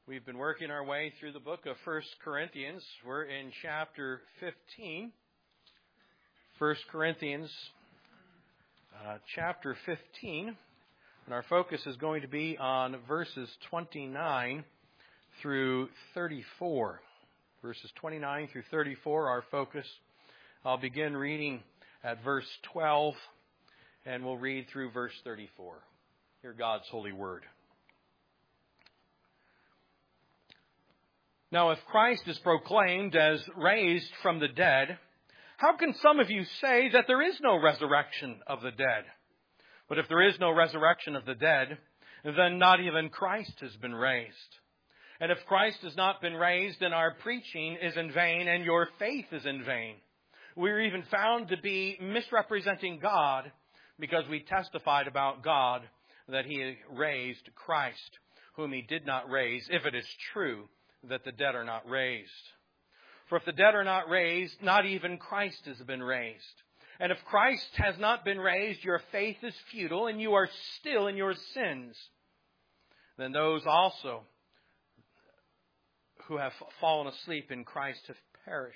We've been working our way through the book of 1 Corinthians. We're in chapter 15. 1 Corinthians chapter 15. And our focus is going to be on verses 29 through 34. Verses 29 through 34, our focus. I'll begin reading at verse 12, and we'll read through verse 34. Hear God's holy word. Now, if Christ is proclaimed as raised from the dead, how can some of you say that there is no resurrection of the dead? But if there is no resurrection of the dead, then not even Christ has been raised. And if Christ has not been raised, then our preaching is in vain and your faith is in vain. We're even found to be misrepresenting God because we testified about God that He raised Christ, whom He did not raise, if it is true that the dead are not raised. For if the dead are not raised, not even Christ has been raised. And if Christ has not been raised, your faith is futile, and you are still in your sins. Then those also who have fallen asleep in Christ have perished.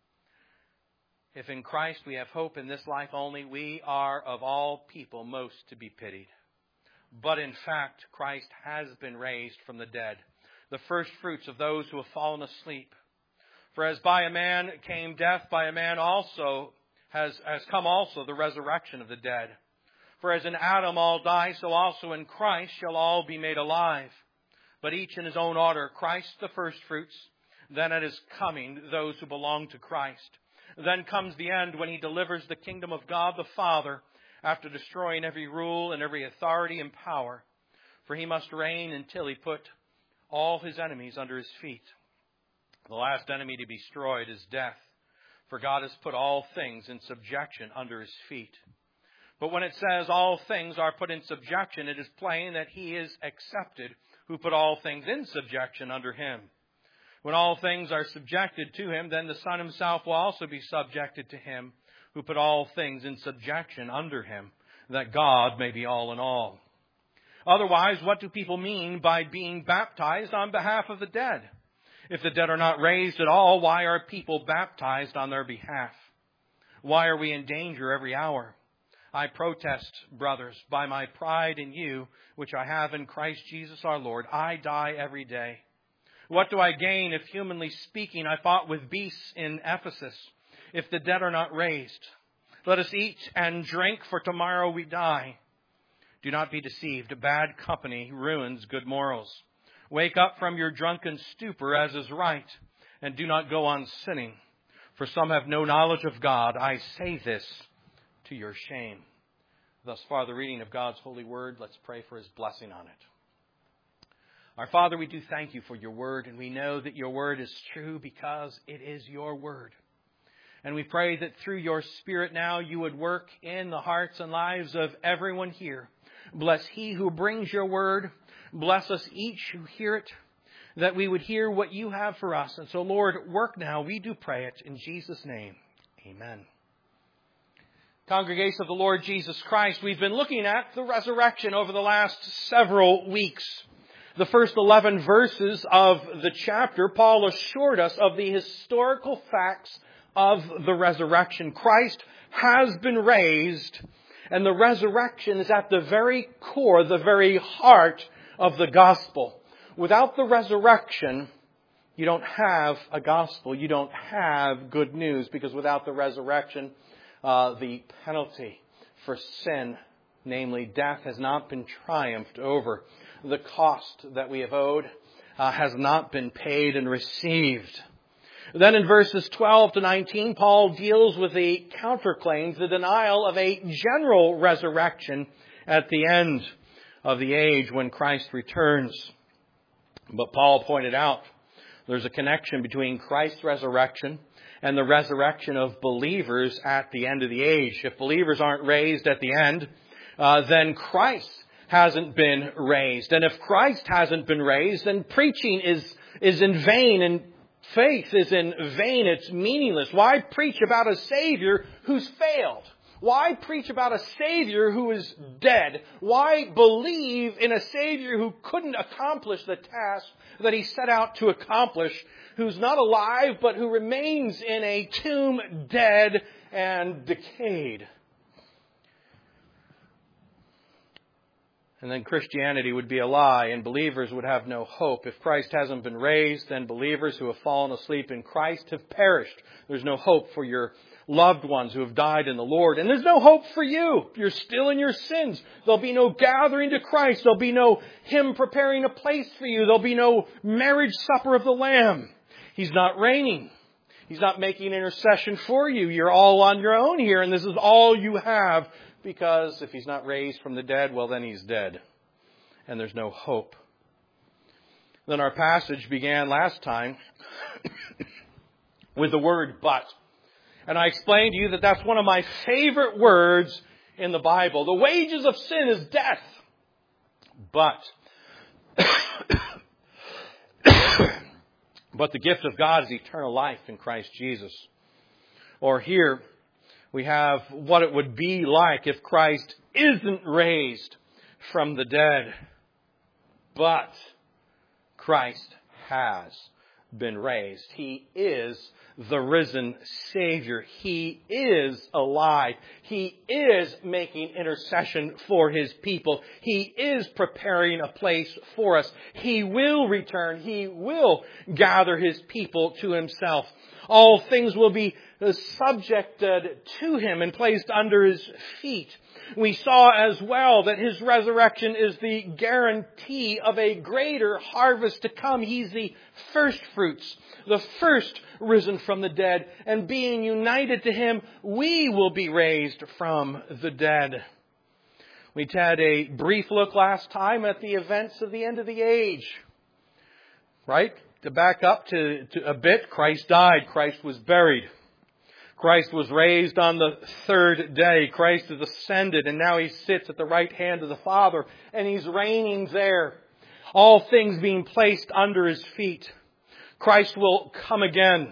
If in Christ we have hope in this life only, we are of all people most to be pitied. But in fact, Christ has been raised from the dead, the first fruits of those who have fallen asleep. For as by a man came death, by a man also has come also the resurrection of the dead. For as in Adam all die, so also in Christ shall all be made alive. But each in his own order, Christ the first fruits, then at His coming those who belong to Christ. Then comes the end when He delivers the kingdom of God the Father, after destroying every rule and every authority and power. For He must reign until He put all His enemies under His feet. The last enemy to be destroyed is death, for God has put all things in subjection under His feet. But when it says all things are put in subjection, it is plain that He is accepted who put all things in subjection under Him. When all things are subjected to Him, then the Son Himself will also be subjected to Him who put all things in subjection under Him, that God may be all in all. Otherwise, what do people mean by being baptized on behalf of the dead? If the dead are not raised at all, why are people baptized on their behalf? Why are we in danger every hour? I protest, brothers, by my pride in you, which I have in Christ Jesus our Lord, I die every day. What do I gain if, humanly speaking, I fought with beasts in Ephesus? If the dead are not raised, let us eat and drink, for tomorrow we die. Do not be deceived. Bad company ruins good morals. Wake up from your drunken stupor, as is right, and do not go on sinning. For some have no knowledge of God. I say this to your shame. Thus far, the reading of God's holy word. Let's pray for His blessing on it. Our Father, we do thank You for Your word, and we know that Your word is true because it is Your word. And we pray that through Your Spirit now You would work in the hearts and lives of everyone here. Bless he who brings Your word. Bless us each who hear it, that we would hear what You have for us. And so, Lord, work now. We do pray it in Jesus' name. Amen. Congregation of the Lord Jesus Christ, we've been looking at the resurrection over the last several weeks. The first 11 verses of the chapter, Paul assured us of the historical facts of the resurrection. Christ has been raised, and the resurrection is at the very core, the very heart of the gospel. Without the resurrection, you don't have a gospel. You don't have good news, because without the resurrection, the penalty for sin, namely death, has not been triumphed over. The cost that we have owed has not been paid and received. Then in verses 12 to 19, Paul deals with the counterclaims, the denial of a general resurrection at the end of the age when Christ returns. But Paul pointed out there's a connection between Christ's resurrection and the resurrection of believers at the end of the age. If believers aren't raised at the end, then Christ hasn't been raised. And if Christ hasn't been raised, then preaching is in vain, and faith is in vain. It's meaningless. Why preach about a Savior who's failed? Why preach about a Savior who is dead? Why believe in a Savior who couldn't accomplish the task that He set out to accomplish, who's not alive, but who remains in a tomb dead and decayed? And then Christianity would be a lie, and believers would have no hope. If Christ hasn't been raised, then believers who have fallen asleep in Christ have perished. There's no hope for your loved ones who have died in the Lord. And there's no hope for you. You're still in your sins. There'll be no gathering to Christ. There'll be no Him preparing a place for you. There'll be no marriage supper of the Lamb. He's not reigning. He's not making intercession for you. You're all on your own here, and this is all you have. Because if He's not raised from the dead, well, then He's dead. And there's no hope. Then our passage began last time with the word but. And I explained to you that that's one of my favorite words in the Bible. The wages of sin is death. But the gift of God is eternal life in Christ Jesus. Or here we have what it would be like if Christ isn't raised from the dead. But Christ has been raised. He is the risen Savior. He is alive. He is making intercession for His people. He is preparing a place for us. He will return. He will gather His people to Himself. All things will be subjected to Him and placed under His feet. We saw as well that His resurrection is the guarantee of a greater harvest to come. He's the first fruits, the first risen from the dead. And being united to Him, we will be raised from the dead. We had a brief look last time at the events of the end of the age. Right? To back up to a bit, Christ died. Christ was buried. Christ was raised on the third day. Christ is ascended, and now He sits at the right hand of the Father, and He's reigning there. All things being placed under His feet. Christ will come again.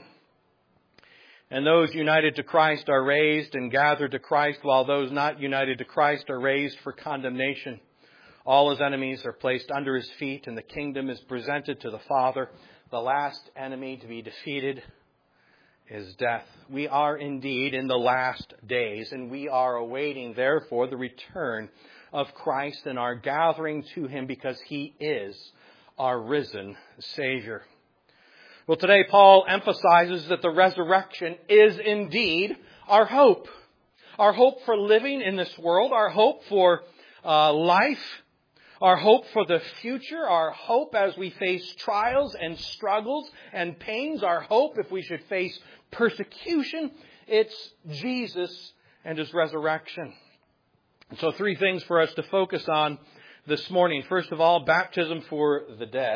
And those united to Christ are raised and gathered to Christ, while those not united to Christ are raised for condemnation. All His enemies are placed under His feet, and the kingdom is presented to the Father. The last enemy to be defeated is death. We are indeed in the last days, and we are awaiting, therefore, the return of Christ and our gathering to Him, because He is our risen Savior. Well, today Paul emphasizes that the resurrection is indeed our hope. Our hope for living in this world, our hope for life, our hope for the future, our hope as we face trials and struggles and pains, our hope if we should face persecution. It's Jesus and His resurrection. And so 3 things for us to focus on this morning. First of all, baptism for the dead, ?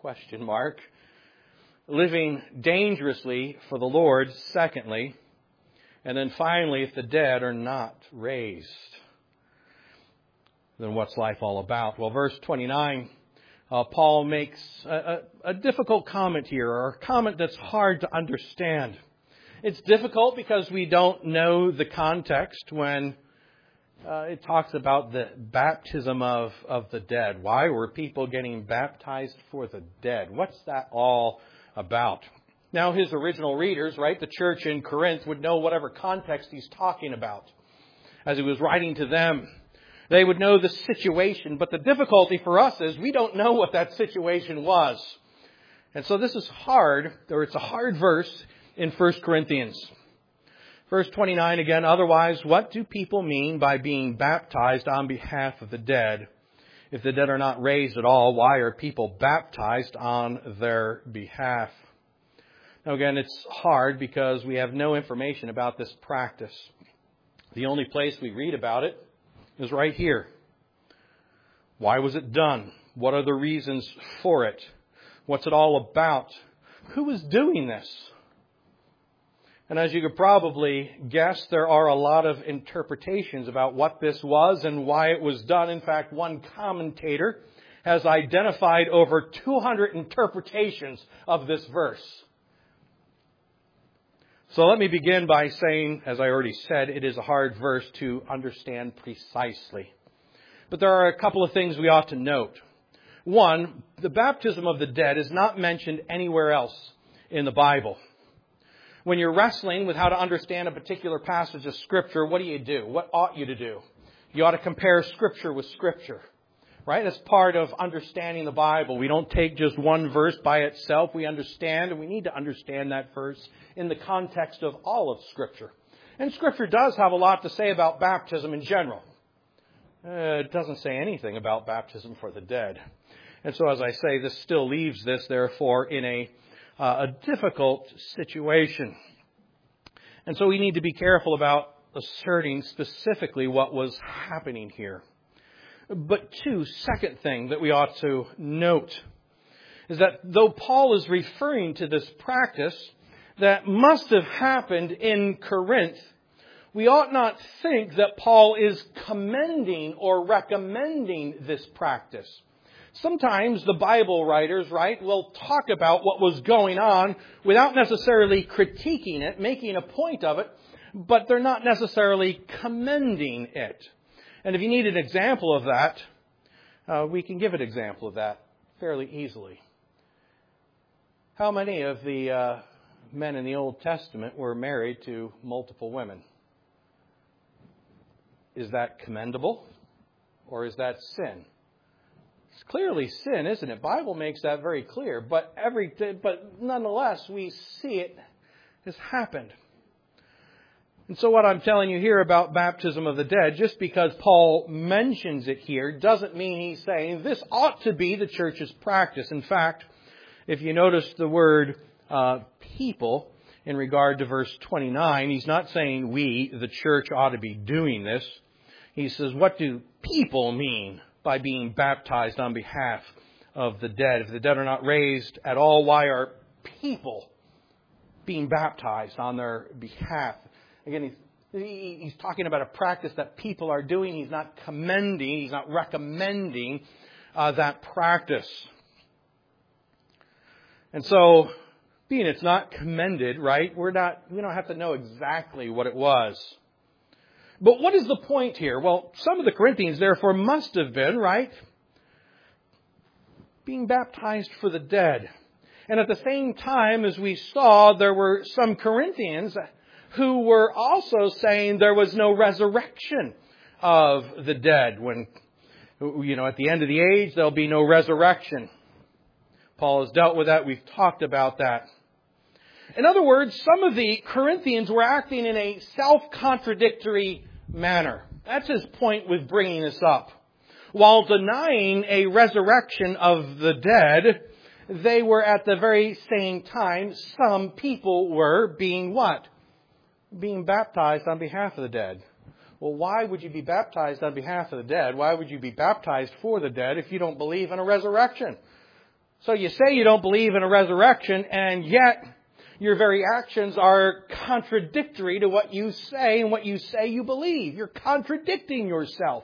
Living dangerously for the Lord, secondly. And then finally, if the dead are not raised, then what's life all about? Well, verse 29, Paul makes a difficult comment here, or a comment that's hard to understand. It's difficult because we don't know the context when it talks about the baptism of the dead. Why were people getting baptized for the dead? What's that all about? Now, his original readers, right, the church in Corinth, would know whatever context he's talking about as he was writing to them. They would know the situation, but the difficulty for us is we don't know what that situation was. And so this is hard, or it's a hard verse in 1 Corinthians. Verse 29 again, otherwise, what do people mean by being baptized on behalf of the dead? If the dead are not raised at all, why are people baptized on their behalf? Now again, it's hard because we have no information about this practice. The only place we read about it is right here. Why was it done? What are the reasons for it? What's it all about? Who is doing this? And as you could probably guess, there are a lot of interpretations about what this was and why it was done. In fact, one commentator has identified over 200 interpretations of this verse. So let me begin by saying, as I already said, it is a hard verse to understand precisely. But there are a couple of things we ought to note. One, the baptism of the dead is not mentioned anywhere else in the Bible. When you're wrestling with how to understand a particular passage of Scripture, what do? What ought you to do? You ought to compare Scripture with Scripture. Right? That's part of understanding the Bible. We don't take just one verse by itself. We understand, and we need to understand that verse in the context of all of Scripture. And Scripture does have a lot to say about baptism in general. It doesn't say anything about baptism for the dead. And so, as I say, this still leaves this, therefore, in a difficult situation. And so we need to be careful about asserting specifically what was happening here. But second thing that we ought to note is that though Paul is referring to this practice that must have happened in Corinth, we ought not think that Paul is commending or recommending this practice. Sometimes the Bible writers, right, will talk about what was going on without necessarily critiquing it, making a point of it, but they're not necessarily commending it. And if you need an example of that, we can give an example of that fairly easily. How many of the men in the Old Testament were married to multiple women? Is that commendable or is that sin? It's clearly sin, isn't it? The Bible makes that very clear. But nonetheless, we see it has happened. And so what I'm telling you here about baptism of the dead, just because Paul mentions it here, doesn't mean he's saying this ought to be the church's practice. In fact, if you notice the word people in regard to verse 29, he's not saying we, the church, ought to be doing this. He says, what do people mean by being baptized on behalf of the dead? If the dead are not raised at all, why are people being baptized on their behalf? Again, he's talking about a practice that people are doing. He's not commending, he's not recommending that practice. And so, being it's not commended, right, we don't have to know exactly what it was. But what is the point here? Well, some of the Corinthians, therefore, must have been, right, being baptized for the dead. And at the same time, as we saw, there were some Corinthians who were also saying there was no resurrection of the dead. When, at the end of the age, there'll be no resurrection. Paul has dealt with that. We've talked about that. In other words, some of the Corinthians were acting in a self-contradictory manner. That's his point with bringing this up. While denying a resurrection of the dead, they were at the very same time, some people were being what? Being baptized on behalf of the dead. Well, why would you be baptized on behalf of the dead? Why would you be baptized for the dead if you don't believe in a resurrection? So you say you don't believe in a resurrection, and yet your very actions are contradictory to what you say and what you say you believe. You're contradicting yourself.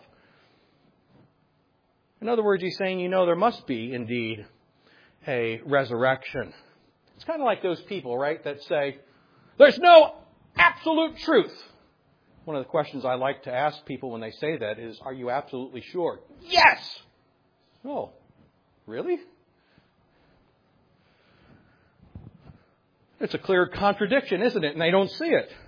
In other words, he's saying, there must be indeed a resurrection. It's kind of like those people, right, that say, there's no absolute truth. One of the questions I like to ask people when they say that is, are you absolutely sure? Yes! Oh, really? It's a clear contradiction, isn't it? And they don't see it.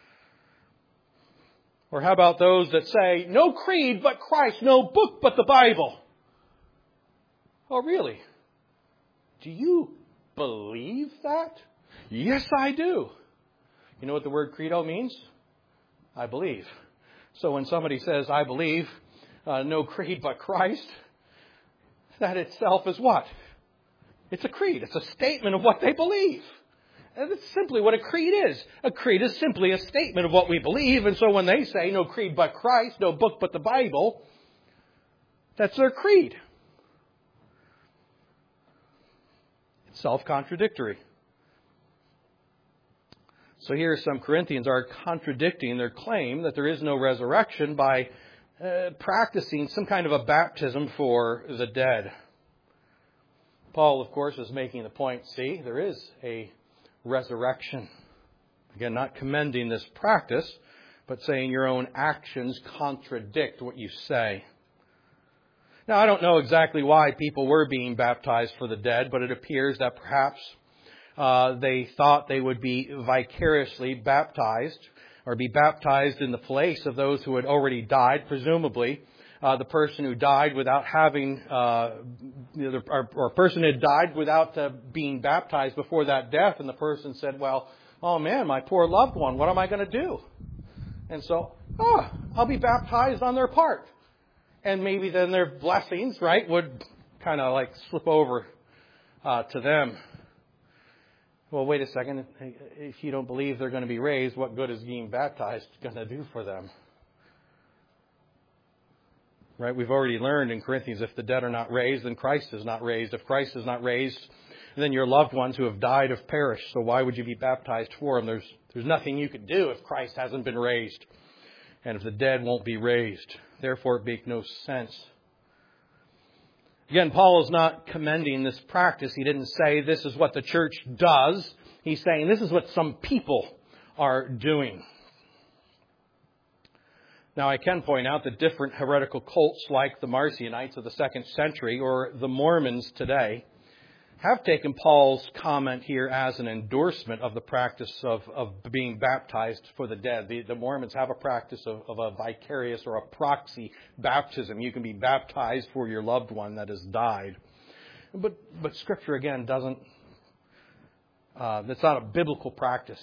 Or how about those that say, no creed but Christ, no book but the Bible? Oh, really? Do you believe that? Yes, I do. You know what the word credo means? I believe. So when somebody says, I believe, no creed but Christ, that itself is what? It's a creed. It's a statement of what they believe. And that's simply what a creed is. A creed is simply a statement of what we believe. And so when they say, no creed but Christ, no book but the Bible, that's their creed. It's self-contradictory. So here some Corinthians are contradicting their claim that there is no resurrection by practicing some kind of a baptism for the dead. Paul, of course, is making the point, see, there is a resurrection. Again, not commending this practice, but saying your own actions contradict what you say. Now, I don't know exactly why people were being baptized for the dead, but it appears that perhaps they thought they would be vicariously baptized or be baptized in the place of those who had already died. Presumably, the person who died without having, or a person had died without being baptized before that death, and the person said, well, oh man, my poor loved one, what am I going to do? And so, I'll be baptized on their part. And maybe then their blessings, right, would kind of like slip over to them. Well, wait a second. If you don't believe they're going to be raised, what good is being baptized going to do for them? Right? We've already learned in Corinthians, if the dead are not raised, then Christ is not raised. If Christ is not raised, then your loved ones who have died have perished. So why would you be baptized for them? There's nothing you could do if Christ hasn't been raised. And if the dead won't be raised. Therefore, it makes no sense. Again, Paul is not commending this practice. He didn't say this is what the church does. He's saying this is what some people are doing. Now, I can point out that different heretical cults like the Marcionites of the 2nd century or the Mormons today have taken Paul's comment here as an endorsement of the practice of being baptized for the dead. The Mormons have a practice of a vicarious or a proxy baptism. You can be baptized for your loved one that has died. But Scripture, again, doesn't... that's not a biblical practice.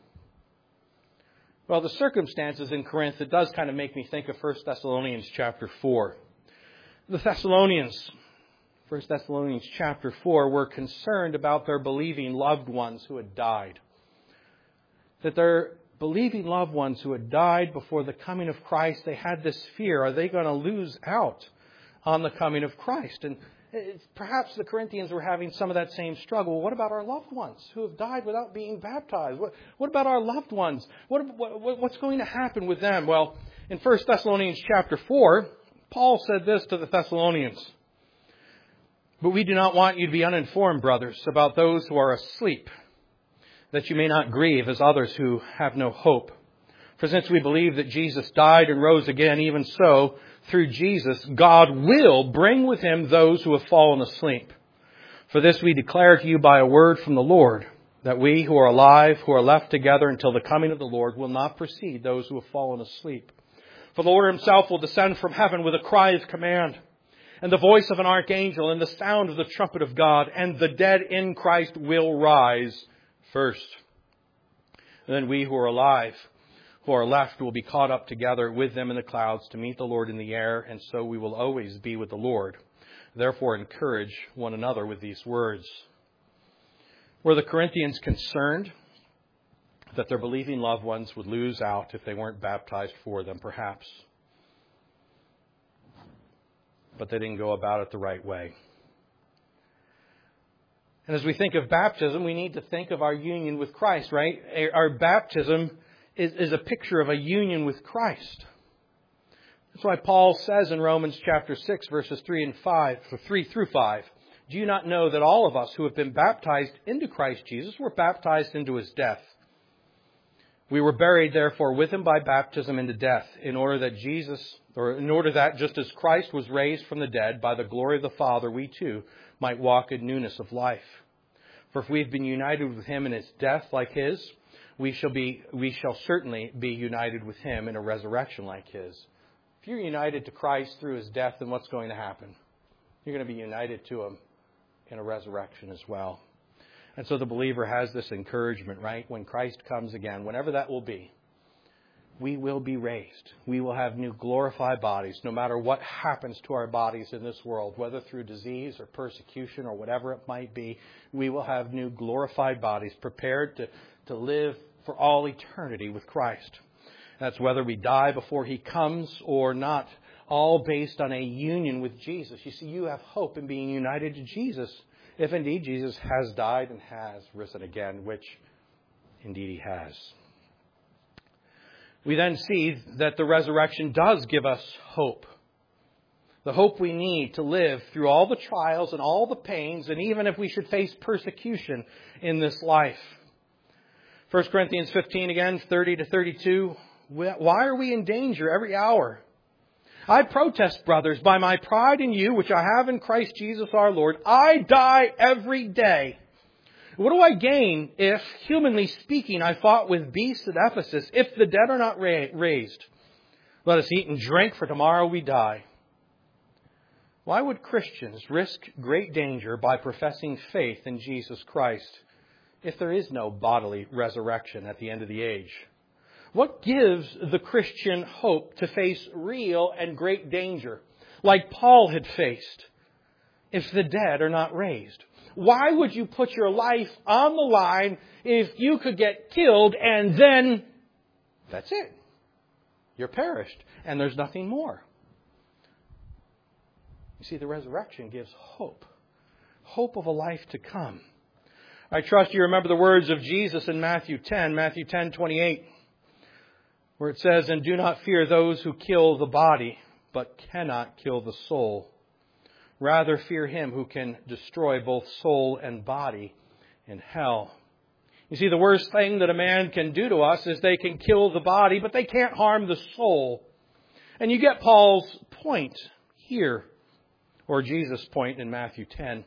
Well, the circumstances in Corinth, it does kind of make me think of 1 Thessalonians chapter 4. The Thessalonians... 1 Thessalonians chapter 4 were concerned about their believing loved ones who had died. That their believing loved ones who had died before the coming of Christ, they had this fear. Are they going to lose out on the coming of Christ? And perhaps the Corinthians were having some of that same struggle. Well, what about our loved ones who have died without being baptized? What about our loved ones? What's going to happen with them? Well, in 1 Thessalonians chapter 4, Paul said this to the Thessalonians. But we do not want you to be uninformed, brothers, about those who are asleep, that you may not grieve as others who have no hope. For since we believe that Jesus died and rose again, even so, through Jesus, God will bring with him those who have fallen asleep. For this we declare to you by a word from the Lord, that we who are alive, who are left together until the coming of the Lord, will not precede those who have fallen asleep. For the Lord himself will descend from heaven with a cry of command, and the voice of an archangel, and the sound of the trumpet of God, and the dead in Christ will rise first. And then we who are alive, who are left, will be caught up together with them in the clouds to meet the Lord in the air, and so we will always be with the Lord. Therefore, encourage one another with these words. Were the Corinthians concerned that their believing loved ones would lose out if they weren't baptized for them? Perhaps. But they didn't go about it the right way. And as we think of baptism, we need to think of our union with Christ, right? Our baptism is a picture of a union with Christ. That's why Paul says in Romans chapter 6, verses 3 through 5, do you not know that all of us who have been baptized into Christ Jesus were baptized into his death? We were buried, therefore, with him by baptism into death, in order that just as Christ was raised from the dead by the glory of the Father, we too might walk in newness of life. For if we have been united with him in his death like his, we shall certainly be united with him in a resurrection like his. If you're united to Christ through his death, then what's going to happen? You're going to be united to him in a resurrection as well. And so the believer has this encouragement, right? When Christ comes again, whenever that will be, we will be raised. We will have new glorified bodies, no matter what happens to our bodies in this world, whether through disease or persecution or whatever it might be. We will have new glorified bodies prepared to live for all eternity with Christ. That's whether we die before he comes or not, all based on a union with Jesus. You see, you have hope in being united to Jesus, if indeed Jesus has died and has risen again, which indeed he has. We then see that the resurrection does give us hope. The hope we need to live through all the trials and all the pains, and even if we should face persecution in this life. 1 Corinthians 15 again, 30 to 32. Why are we in danger every hour? I protest, brothers, by my pride in you, which I have in Christ Jesus our Lord, I die every day. What do I gain if, humanly speaking, I fought with beasts at Ephesus, if the dead are not raised? Let us eat and drink, for tomorrow we die. Why would Christians risk great danger by professing faith in Jesus Christ if there is no bodily resurrection at the end of the age? What gives the Christian hope to face real and great danger, like Paul had faced, if the dead are not raised? Why would you put your life on the line if you could get killed and then that's it? You're perished and there's nothing more. You see, the resurrection gives hope. Hope of a life to come. I trust you remember the words of Jesus in Matthew 10:28. Where it says, and do not fear those who kill the body, but cannot kill the soul. Rather fear him who can destroy both soul and body in hell. You see, the worst thing that a man can do to us is they can kill the body, but they can't harm the soul. And you get Paul's point here, or Jesus' point in Matthew 10.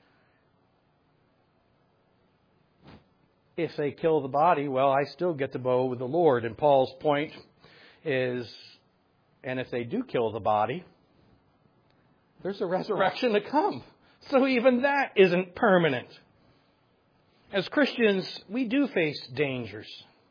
If they kill the body, well, I still get to go with the Lord. And Paul's point is, and if they do kill the body, there's a resurrection to come. So even that isn't permanent. As Christians, we do face dangers.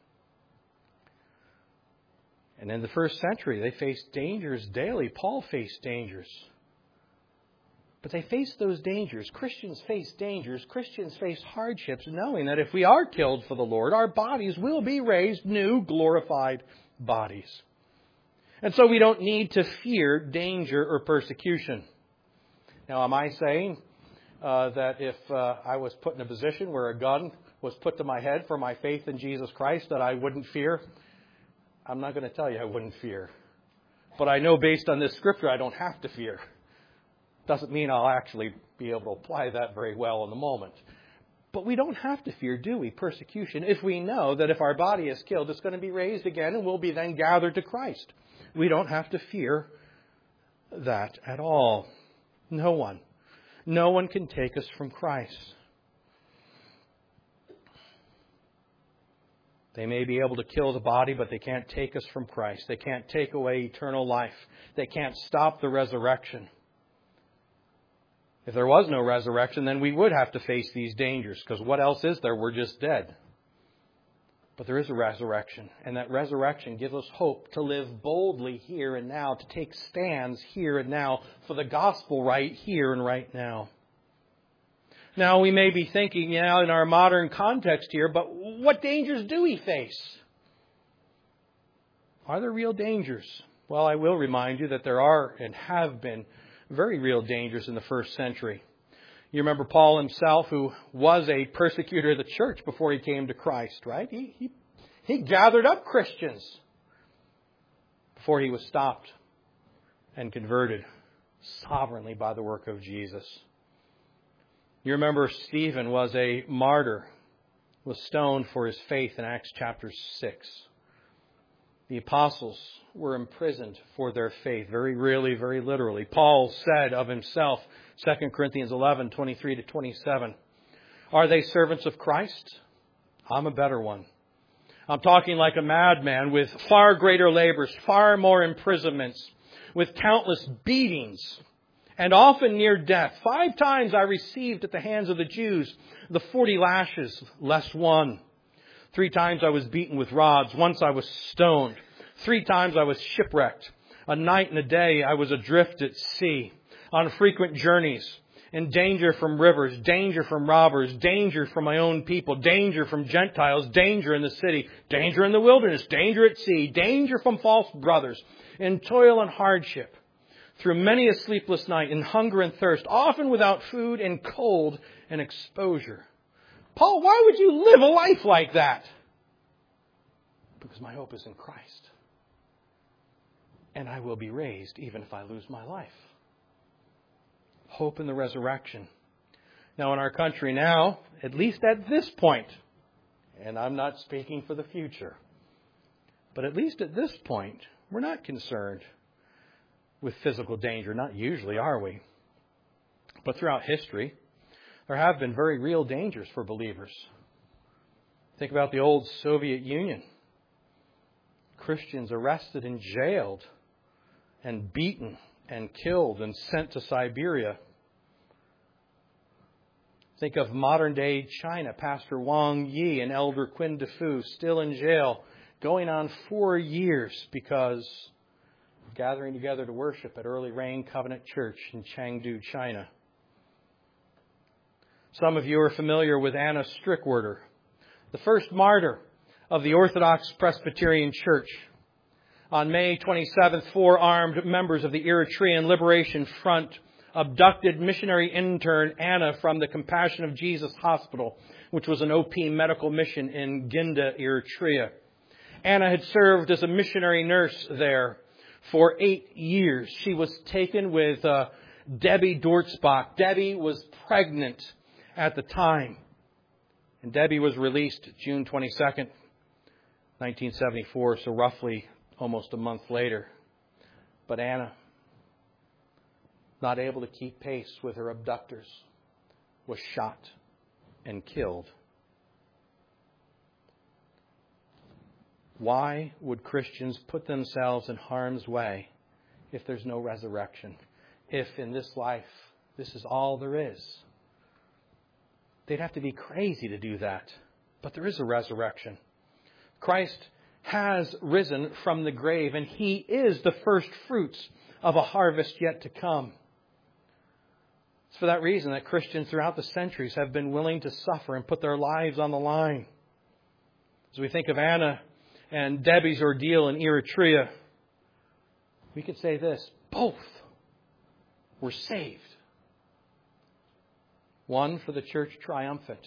And in the first century, they faced dangers daily. Paul faced dangers. But they face those dangers. Christians face dangers. Christians face hardships, knowing that if we are killed for the Lord, our bodies will be raised new, glorified bodies. And so we don't need to fear danger or persecution. Now, am I saying that if I was put in a position where a gun was put to my head for my faith in Jesus Christ, that I wouldn't fear? I'm not going to tell you I wouldn't fear. But I know based on this scripture, I don't have to fear. Doesn't mean I'll actually be able to apply that very well in the moment. But we don't have to fear, do we, persecution, if we know that if our body is killed, it's going to be raised again and we'll be then gathered to Christ. We don't have to fear that at all. No one. No one can take us from Christ. They may be able to kill the body, but they can't take us from Christ. They can't take away eternal life. They can't stop the resurrection. If there was no resurrection, then we would have to face these dangers, because what else is there? We're just dead. But there is a resurrection, and that resurrection gives us hope to live boldly here and now, to take stands here and now for the gospel right here and right now. Now, we may be thinking, in our modern context here, but what dangers do we face? Are there real dangers? Well, I will remind you that there are and have been very real dangers in the first century. You remember Paul himself, who was a persecutor of the church before he came to Christ, right? He gathered up Christians before he was stopped and converted sovereignly by the work of Jesus. You remember Stephen was a martyr, was stoned for his faith in Acts chapter 6. The apostles were imprisoned for their faith, very really, very literally. Paul said of himself, 2 Corinthians 11, 23 to 27, are they servants of Christ? I'm a better one. I'm talking like a madman with far greater labors, far more imprisonments, with countless beatings, and often near death. 5 times I received at the hands of the Jews the 40 lashes, less one. 3 times I was beaten with rods. Once I was stoned. 3 times I was shipwrecked. A night and a day I was adrift at sea, on frequent journeys, in danger from rivers, danger from robbers, danger from my own people, danger from Gentiles, danger in the city, danger in the wilderness, danger at sea, danger from false brothers, in toil and hardship, through many a sleepless night, in hunger and thirst, often without food, in cold and exposure. Paul, why would you live a life like that? Because my hope is in Christ. And I will be raised even if I lose my life. Hope in the resurrection. Now in our country now, at least at this point, and I'm not speaking for the future. But at least at this point, we're not concerned with physical danger. Not usually, are we? But throughout history, there have been very real dangers for believers. Think about the old Soviet Union. Christians arrested and jailed and beaten and killed and sent to Siberia. Think of modern-day China, Pastor Wang Yi and Elder Quinn DeFu still in jail, going on 4 years because of gathering together to worship at Early Rain Covenant Church in Chengdu, China. Some of you are familiar with Anna Strickwerder, the first martyr of the Orthodox Presbyterian Church. On May 27th, 4 armed members of the Eritrean Liberation Front abducted missionary intern Anna from the Compassion of Jesus Hospital, which was an OP medical mission in Ginda, Eritrea. Anna had served as a missionary nurse there for 8 years. She was taken with Debbie Dortzbach. Debbie was pregnant at the time. And Debbie was released June 22nd, 1974, so roughly almost a month later. But Anna, not able to keep pace with her abductors, was shot and killed. Why would Christians put themselves in harm's way if there's no resurrection? If in this life, this is all there is? They'd have to be crazy to do that. But there is a resurrection. Christ has risen from the grave, and He is the first fruits of a harvest yet to come. It's for that reason that Christians throughout the centuries have been willing to suffer and put their lives on the line. As we think of Anna and Debbie's ordeal in Eritrea, we could say this: both were saved. One for the church triumphant,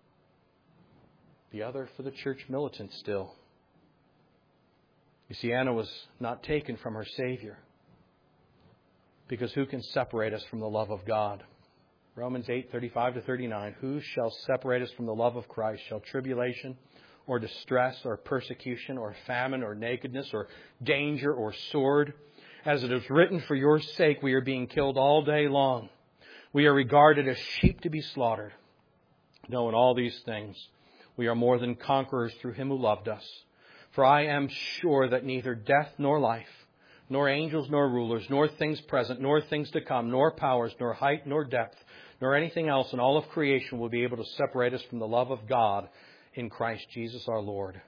the other for the church militant still. You see, Anna was not taken from her Savior, because who can separate us from the love of God? Romans 8:35-39. Who shall separate us from the love of Christ? Shall tribulation or distress or persecution or famine or nakedness or danger or sword? As it is written, for your sake we are being killed all day long. We are regarded as sheep to be slaughtered. No, in all these things we are more than conquerors through Him who loved us. For I am sure that neither death nor life, nor angels nor rulers, nor things present, nor things to come, nor powers, nor height, nor depth, nor anything else in all of creation will be able to separate us from the love of God in Christ Jesus our Lord.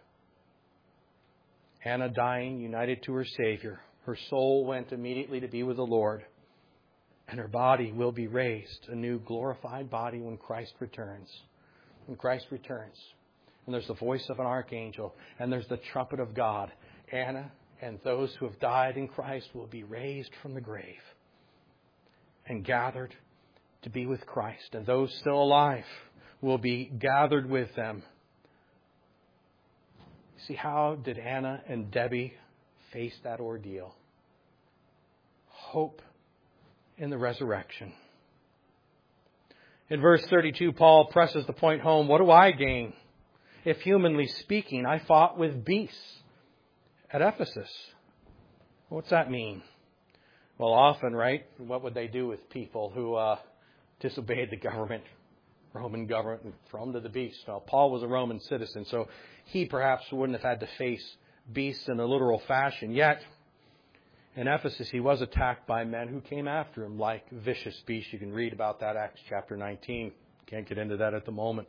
Anna dying, united to her Savior, her soul went immediately to be with the Lord, and her body will be raised, a new glorified body when Christ returns. When Christ returns, and there's the voice of an archangel, and there's the trumpet of God, Anna and those who have died in Christ will be raised from the grave and gathered to be with Christ. And those still alive will be gathered with them. See, how did Anna and Debbie face that ordeal? Hope in the resurrection. In verse 32, Paul presses the point home. What do I gain? If humanly speaking, I fought with beasts at Ephesus. What's that mean? Well, often, right, what would they do with people who disobeyed the government, Roman government, and throw them to the beasts? Now, Paul was a Roman citizen, so he perhaps wouldn't have had to face beasts in a literal fashion. Yet, in Ephesus, he was attacked by men who came after him like vicious beasts. You can read about that, Acts chapter 19. Can't get into that at the moment.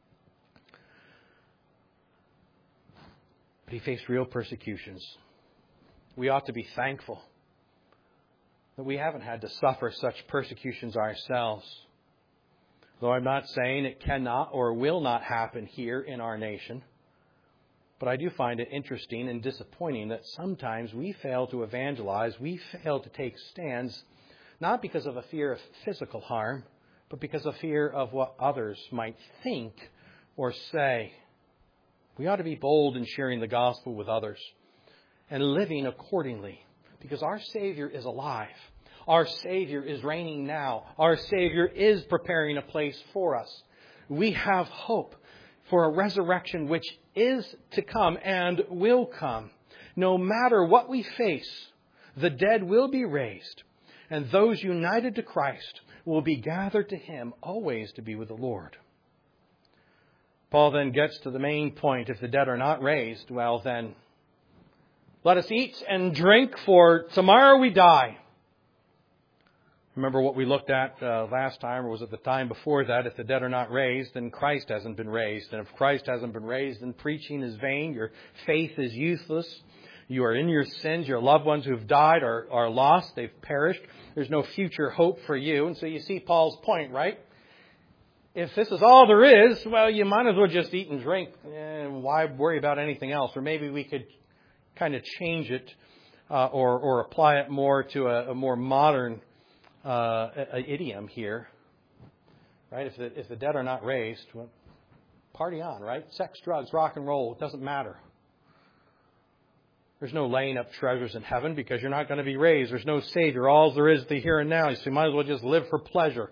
But he faced real persecutions. We ought to be thankful that we haven't had to suffer such persecutions ourselves. Though I'm not saying it cannot or will not happen here in our nation. But I do find it interesting and disappointing that sometimes we fail to evangelize, we fail to take stands, not because of a fear of physical harm, but because of fear of what others might think or say. We ought to be bold in sharing the gospel with others and living accordingly, because our Savior is alive. Our Savior is reigning now. Our Savior is preparing a place for us. We have hope. for a resurrection which is to come and will come. No matter what we face, the dead will be raised, and those united to Christ will be gathered to Him always to be with the Lord. Paul then gets to the main point. If the dead are not raised, well then, let us eat and drink, for tomorrow we die. Remember what we looked at last time, or was it the time before that? If the dead are not raised, then Christ hasn't been raised. And if Christ hasn't been raised, then preaching is vain. Your faith is useless. You are in your sins. Your loved ones who've died are lost. They've perished. There's no future hope for you. And so you see Paul's point, right? If this is all there is, well, you might as well just eat and drink. Why worry about anything else? Or maybe we could kind of change it or apply it more to a more modern idiom here, right? If the dead are not raised, well, party on, right? Sex, drugs, rock and roll, it doesn't matter. There's no laying up treasures in heaven because you're not going to be raised. There's no Savior. All there is the here and now. So you might as well just live for pleasure.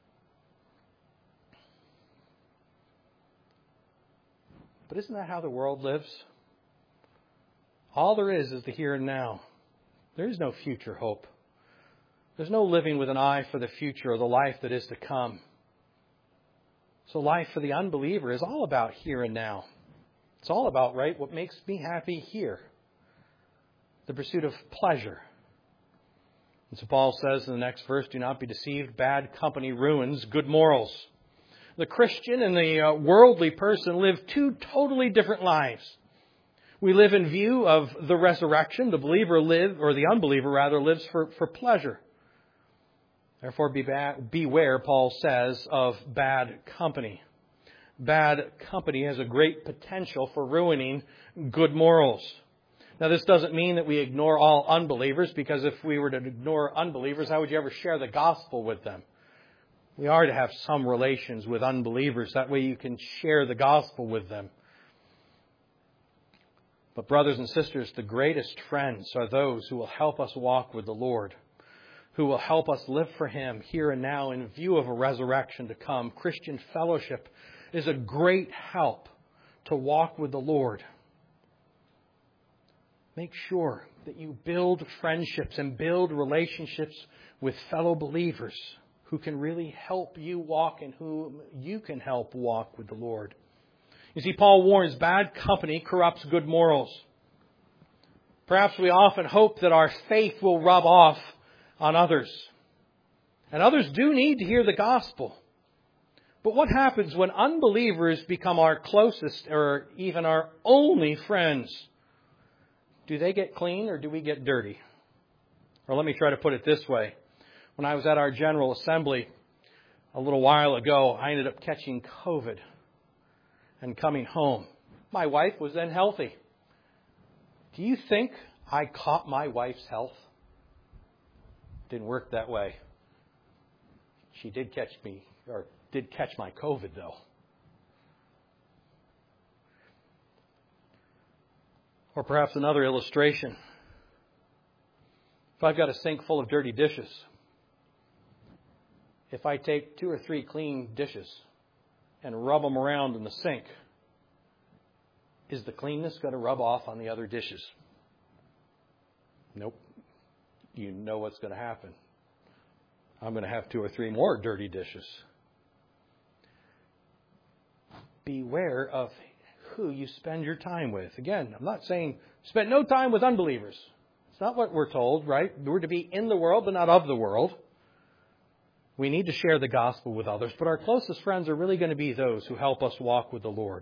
But isn't that how the world lives? All there is the here and now. There is no future hope. There's no living with an eye for the future or the life that is to come. So life for the unbeliever is all about here and now. It's all about, right, what makes me happy here. The pursuit of pleasure. And so Paul says in the next verse, do not be deceived. Bad company ruins good morals. The Christian and the worldly person live two totally different lives. We live in view of the resurrection. The believer the unbeliever rather, lives for pleasure. Therefore, beware, Paul says, of bad company. Bad company has a great potential for ruining good morals. Now, this doesn't mean that we ignore all unbelievers, because if we were to ignore unbelievers, how would you ever share the gospel with them? We are to have some relations with unbelievers. That way you can share the gospel with them. But brothers and sisters, the greatest friends are those who will help us walk with the Lord, who will help us live for Him here and now in view of a resurrection to come. Christian fellowship is a great help to walk with the Lord. Make sure that you build friendships and build relationships with fellow believers who can really help you walk and whom you can help walk with the Lord. You see, Paul warns bad company corrupts good morals. Perhaps we often hope that our faith will rub off on others. And others do need to hear the gospel. But what happens when unbelievers become our closest or even our only friends? Do they get clean or do we get dirty? Or let me try to put it this way. When I was at our General Assembly a little while ago, I ended up catching COVID and coming home. My wife was then healthy. Do you think I caught my wife's health? Didn't work that way. She did catch my COVID though. Or perhaps another illustration. If I've got a sink full of dirty dishes, if I take 2 or 3 clean dishes and rub them around in the sink, is the cleanness going to rub off on the other dishes? Nope. You know what's going to happen. I'm going to have 2 or 3 more dirty dishes. Beware of who you spend your time with. Again, I'm not saying spend no time with unbelievers. It's not what we're told, right? We're to be in the world, but not of the world. We need to share the gospel with others, but our closest friends are really going to be those who help us walk with the Lord.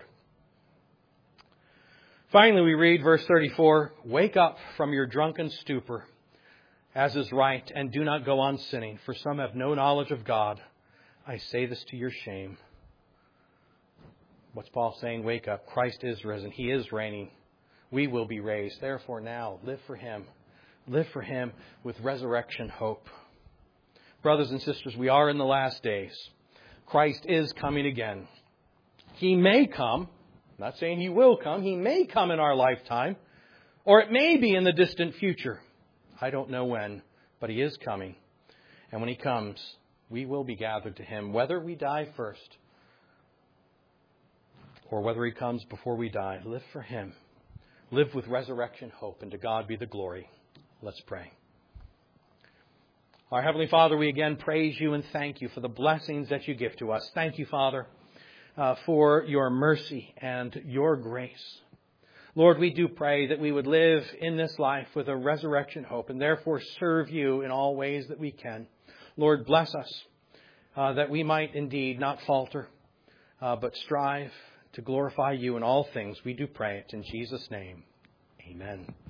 Finally, we read verse 34, wake up from your drunken stupor, as is right, and do not go on sinning, for some have no knowledge of God. I say this to your shame. What's Paul saying? Wake up. Christ is risen. He is reigning. We will be raised. Therefore now, live for Him. Live for Him with resurrection hope. Brothers and sisters, we are in the last days. Christ is coming again. He may come. I'm not saying He will come. He may come in our lifetime. Or it may be in the distant future. I don't know when, but He is coming. And when He comes, we will be gathered to Him, whether we die first or whether He comes before we die, live for Him. Live with resurrection hope, and to God be the glory. Let's pray. Our Heavenly Father, we again praise You and thank You for the blessings that You give to us. Thank You, Father, for Your mercy and Your grace. Lord, we do pray that we would live in this life with a resurrection hope and therefore serve You in all ways that we can. Lord, bless us that we might indeed not falter, but strive to glorify You in all things. We do pray it in Jesus' name. Amen.